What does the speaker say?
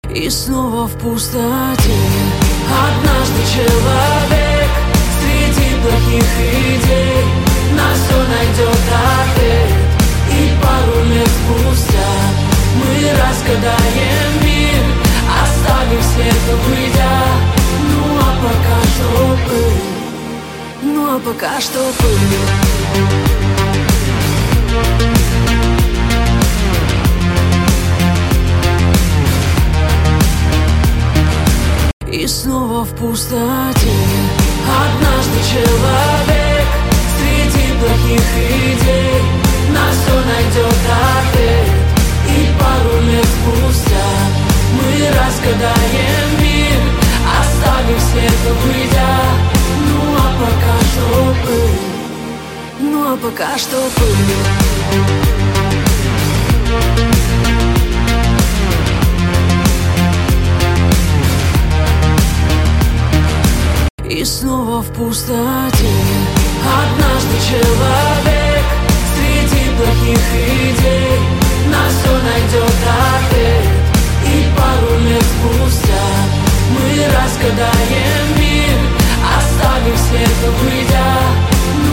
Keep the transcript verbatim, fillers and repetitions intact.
И снова в пустоте. Однажды человек среди плохих идей на все найдет ответ. И пару лет спустя мы разгадаем мир, оставив след, уйдя. Ну а пока что пыль, ну а пока что пыль. И снова в пустоте. Однажды человек среди плохих идей на все найдет ответ. И пару лет спустя мы разгадаем мир, оставив след, уйдя. Ну а пока что пыль, ну а пока что пыль. И снова в пустоте. Однажды человек среди плохих идей